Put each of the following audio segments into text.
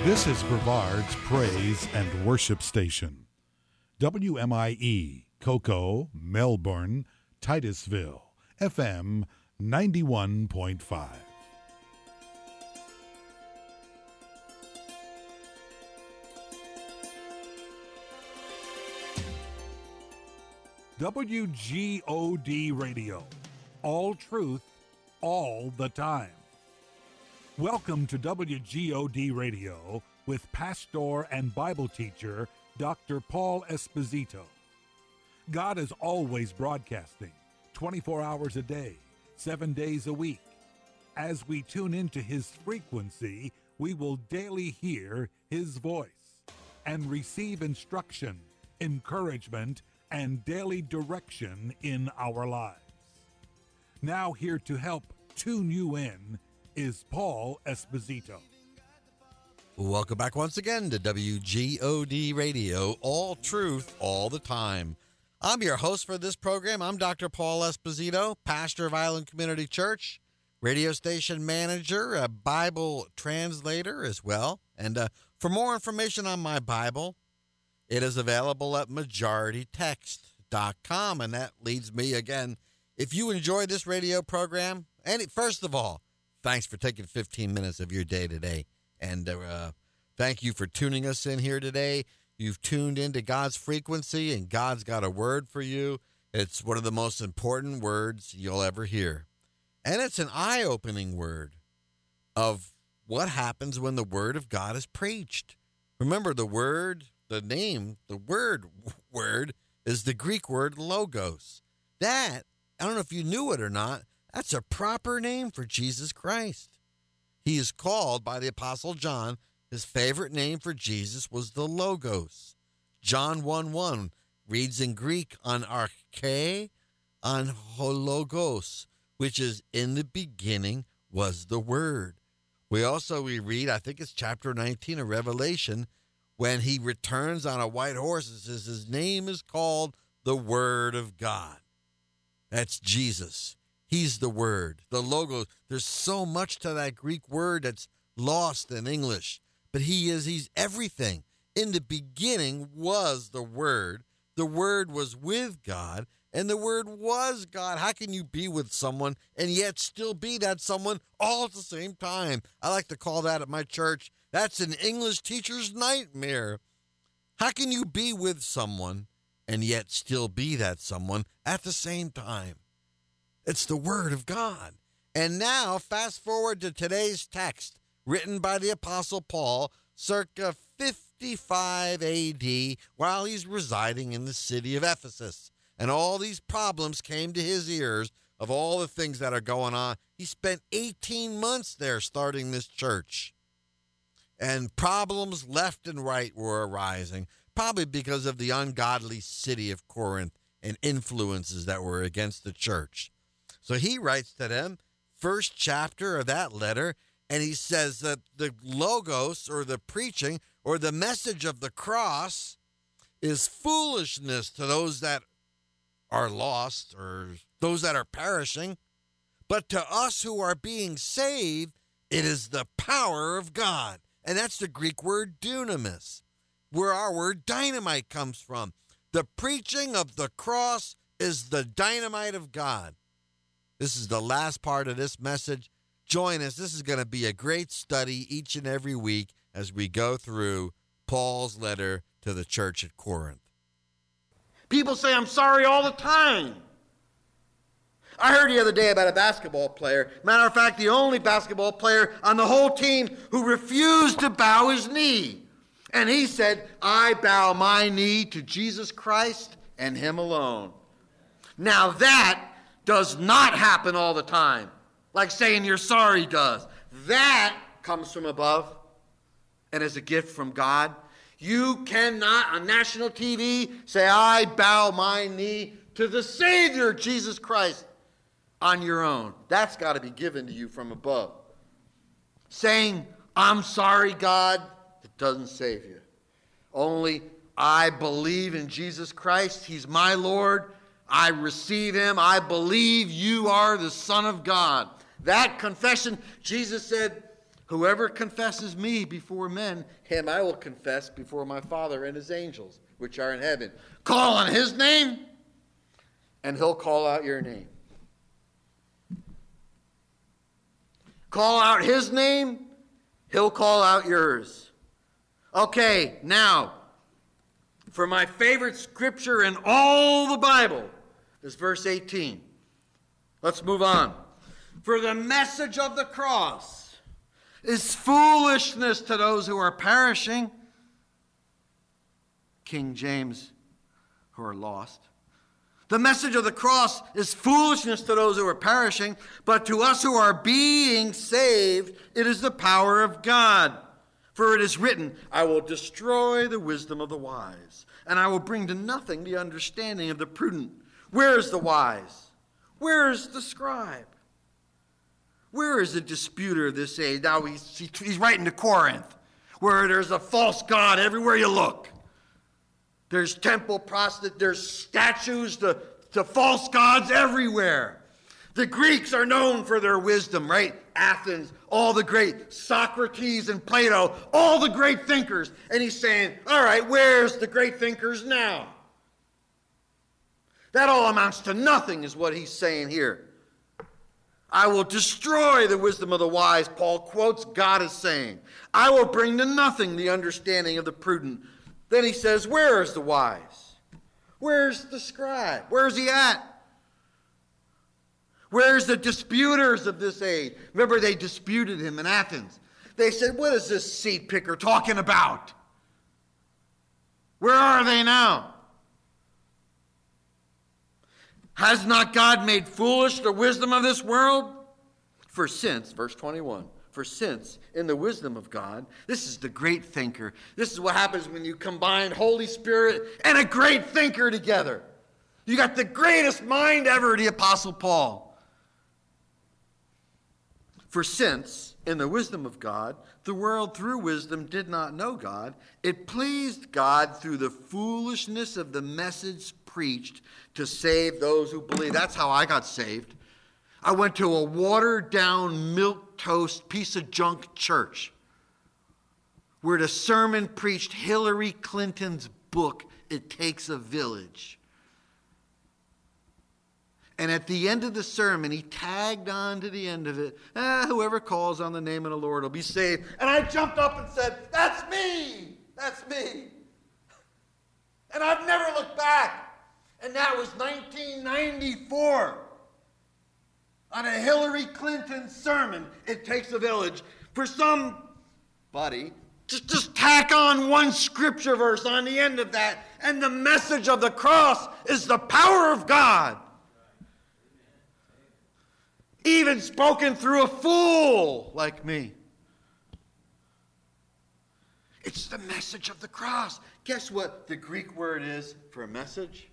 This is Brevard's Praise and Worship Station. WMIE, Cocoa, Melbourne, Titusville, FM 91.5. WGOD Radio. All truth, all the time. Welcome to WGOD Radio with pastor and Bible teacher Dr. Paul Esposito. God is always broadcasting 24 hours a day, 7 days a week. As we tune into his frequency, we will daily hear his voice and receive instruction, encouragement, and daily direction in our lives. Now here to help tune you in is Paul Esposito. Welcome back once again to WGOD Radio, all truth, all the time. I'm your host for this program. I'm Dr. Paul Esposito, pastor of Island Community Church, radio station manager, a Bible translator as well. And for more information on my Bible, it is available at majoritytext.com. And that leads me again, if you enjoy this radio program, and first of all, thanks for taking 15 minutes of your day today. And thank you for tuning us in here today. You've tuned into God's frequency, and God's got a word for you. It's one of the most important words you'll ever hear. And it's an eye-opening word of what happens when the word of God is preached. Remember, the word is the Greek word logos. That, I don't know if you knew it or not, that's a proper name for Jesus Christ. He is called by the Apostle John, his favorite name for Jesus was the Logos. John 1:1 reads in Greek, an arche, an hologos, which is in the beginning was the Word. We read, I think it's chapter 19 of Revelation, when he returns on a white horse, it says his name is called the Word of God. That's Jesus. He's the Word, the Logos. There's so much to that Greek word that's lost in English, but he's everything. In the beginning was the Word. The Word was with God, and the Word was God. How can you be with someone and yet still be that someone all at the same time? I like to call that at my church, that's an English teacher's nightmare. How can you be with someone and yet still be that someone at the same time? It's the Word of God. And now, fast forward to today's text, written by the Apostle Paul, circa 55 A.D., while he's residing in the city of Ephesus. And all these problems came to his ears of all the things that are going on. He spent 18 months there starting this church. And problems left and right were arising, probably because of the ungodly city of Corinth and influences that were against the church. So he writes to them, first chapter of that letter, and he says that the logos, or the preaching, or the message of the cross is foolishness to those that are lost or those that are perishing. But to us who are being saved, it is the power of God. And that's the Greek word dunamis, where our word dynamite comes from. The preaching of the cross is the dynamite of God. This is the last part of this message. Join us. This is going to be a great study each and every week as we go through Paul's letter to the church at Corinth. People say, I'm sorry all the time. I heard the other day about a basketball player. Matter of fact, the only basketball player on the whole team who refused to bow his knee. And he said, I bow my knee to Jesus Christ and him alone. Now that does not happen all the time, like saying you're sorry does. That comes from above and is a gift from God. You cannot, on national TV, say, I bow my knee to the Savior, Jesus Christ, on your own. That's got to be given to you from above. Saying, I'm sorry, God, it doesn't save you. Only, I believe in Jesus Christ. He's my Lord. I receive him. I believe you are the Son of God. That confession, Jesus said, Whoever confesses me before men, him I will confess before my Father and his angels, which are in heaven. Call on his name, and he'll call out your name. Call out his name, he'll call out yours. Okay, now, for my favorite scripture in all the Bible is verse 18. Let's move on. For the message of the cross is foolishness to those who are perishing. King James, who are lost. The message of the cross is foolishness to those who are perishing, but to us who are being saved, it is the power of God. For it is written, I will destroy the wisdom of the wise, and I will bring to nothing the understanding of the prudent. Where is the wise? Where is the scribe? Where is the disputer of this age? Now he's writing to Corinth, where there's a false god everywhere you look. There's temple prostitutes, there's statues to false gods everywhere. The Greeks are known for their wisdom, right? Athens, all the great Socrates and Plato, all the great thinkers. And he's saying, all right, where's the great thinkers now? That all amounts to nothing is what he's saying here. I will destroy the wisdom of the wise, Paul quotes God as saying. I will bring to nothing the understanding of the prudent. Then he says, where is the wise? Where's the scribe? Where's he at? Where's the disputers of this age? Remember, they disputed him in Athens. They said, what is this seed picker talking about? Where are they now? Has not God made foolish the wisdom of this world? For since, verse 21, for since in the wisdom of God, this is the great thinker. This is what happens when you combine Holy Spirit and a great thinker together. You got the greatest mind ever, the Apostle Paul. For since, in the wisdom of God, the world through wisdom did not know God, it pleased God through the foolishness of the message preached to save those who believe. That's how I got saved. I went to a watered-down, milquetoast, piece of junk church where the sermon preached Hillary Clinton's book, It Takes a Village. And at the end of the sermon, he tagged on to the end of it, whoever calls on the name of the Lord will be saved. And I jumped up and said, that's me! That's me! And I've never looked back. And that was 1994. On a Hillary Clinton sermon, It Takes a Village. For somebody, just tack on one scripture verse on the end of that, and the message of the cross is the power of God. Even spoken through a fool like me. It's the message of the cross. Guess what the Greek word is for a message?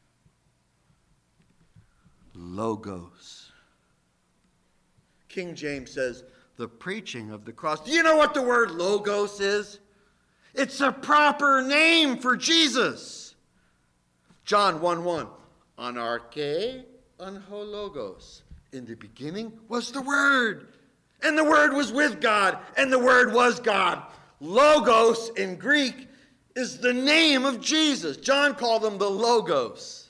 Logos. King James says, the preaching of the cross. Do you know what the word logos is? It's a proper name for Jesus. John 1:1. Anarche an ho logos. In the beginning was the Word, and the Word was with God, and the Word was God. Logos in Greek is the name of Jesus. John called them the Logos.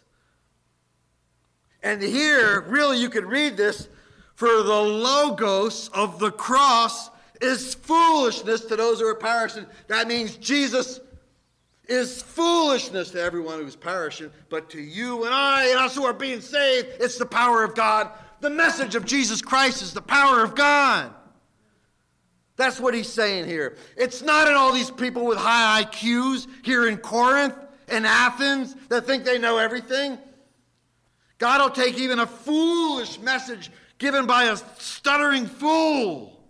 And here, really, you could read this, for the Logos of the cross is foolishness to those who are perishing. That means Jesus is foolishness to everyone who's perishing, but to you and I and us who are being saved, it's the power of God. The message of Jesus Christ is the power of God. That's what he's saying here. It's not in all these people with high IQs here in Corinth and Athens that think they know everything. God will take even a foolish message given by a stuttering fool.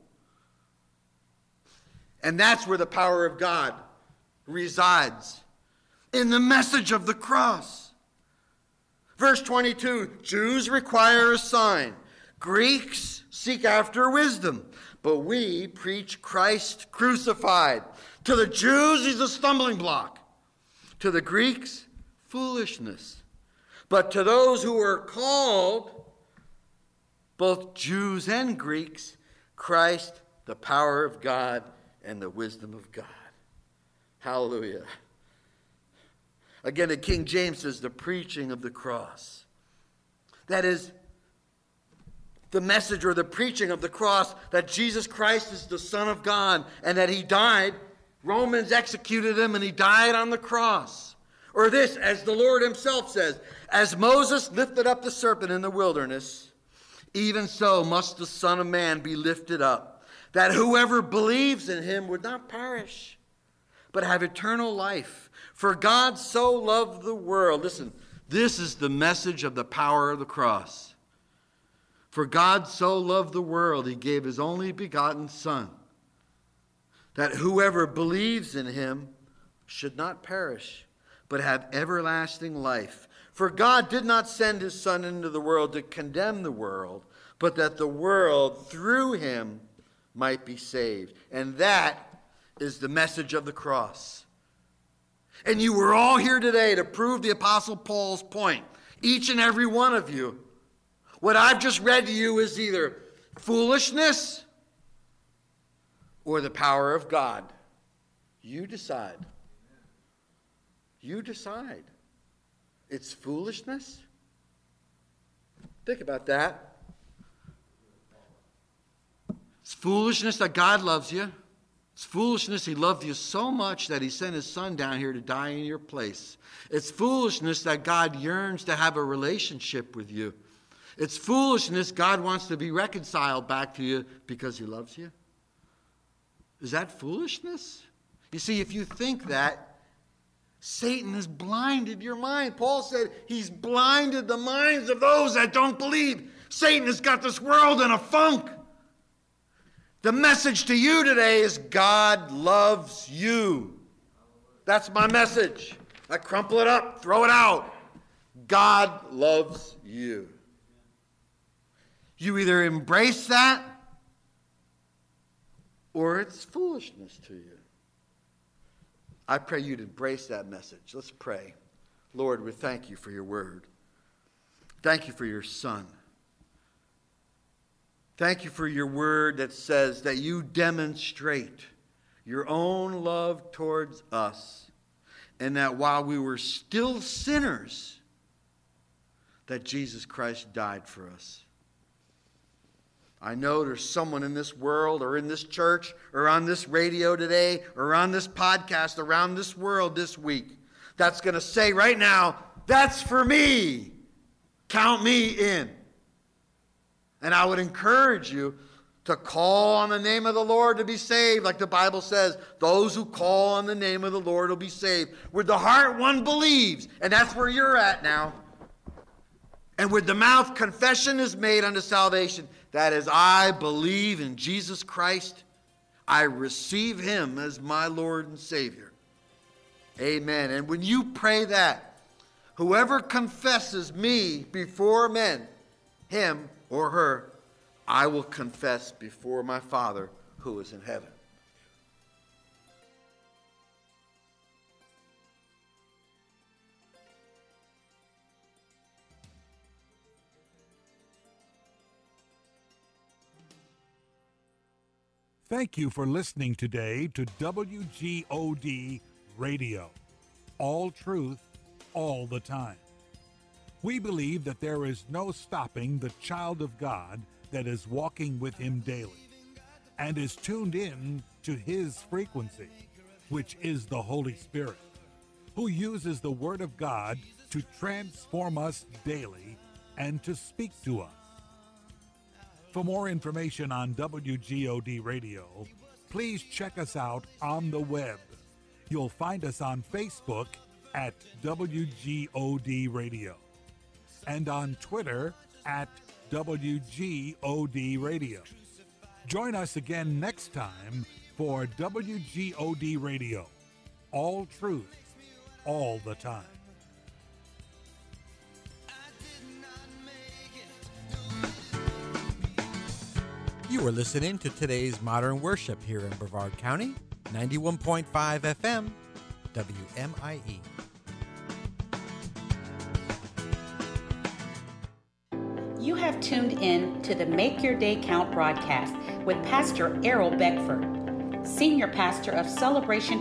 And that's where the power of God resides. In the message of the cross. Verse 22, Jews require a sign. Greeks seek after wisdom. But we preach Christ crucified. To the Jews, he's a stumbling block. To the Greeks, foolishness. But to those who are called, both Jews and Greeks, Christ, the power of God and the wisdom of God. Hallelujah. Again, the King James says the preaching of the cross. That is the message or the preaching of the cross, that Jesus Christ is the Son of God and that he died. Romans executed him and he died on the cross. Or this, as the Lord himself says, as Moses lifted up the serpent in the wilderness, even so must the Son of Man be lifted up, that whoever believes in him would not perish, but have eternal life. For God so loved the world. Listen, this is the message of the power of the cross. For God so loved the world, he gave his only begotten Son, that whoever believes in him should not perish, but have everlasting life. For God did not send his Son into the world to condemn the world, but that the world through him might be saved. And that is the message of the cross. And you were all here today to prove the Apostle Paul's point. Each and every one of you. What I've just read to you is either foolishness or the power of God. You decide. You decide. It's foolishness? Think about that. It's foolishness that God loves you. It's foolishness he loved you so much that he sent his Son down here to die in your place. It's foolishness that God yearns to have a relationship with you. It's foolishness God wants to be reconciled back to you because he loves you. Is that foolishness? You see, if you think that, Satan has blinded your mind. Paul said he's blinded the minds of those that don't believe. Satan has got this world in a funk. The message to you today is God loves you. That's my message. I crumple it up, throw it out. God loves you. You either embrace that or it's foolishness to you. I pray you'd embrace that message. Let's pray. Lord, we thank you for your word. Thank you for your Son. Thank you for your word that says that you demonstrate your own love towards us, and that while we were still sinners, that Jesus Christ died for us. I know there's someone in this world or in this church or on this radio today or on this podcast around this world this week that's going to say right now, that's for me. Count me in. And I would encourage you to call on the name of the Lord to be saved. Like the Bible says, those who call on the name of the Lord will be saved. With the heart one believes, and that's where you're at now. And with the mouth confession is made unto salvation. That is, I believe in Jesus Christ. I receive him as my Lord and Savior. Amen. And when you pray that, whoever confesses me before men, him or her, I will confess before my Father who is in heaven. Thank you for listening today to WGOD Radio. All truth, all the time. We believe that there is no stopping the child of God that is walking with him daily and is tuned in to his frequency, which is the Holy Spirit, who uses the Word of God to transform us daily and to speak to us. For more information on WGOD Radio, please check us out on the web. You'll find us on Facebook at WGOD Radio and on Twitter at WGOD Radio. Join us again next time for WGOD Radio. All truth, all the time. You are listening to today's Modern Worship here in Brevard County, 91.5 FM, WMIE. You have tuned in to the Make Your Day Count broadcast. with Pastor Errol Beckford, Senior Pastor of Celebration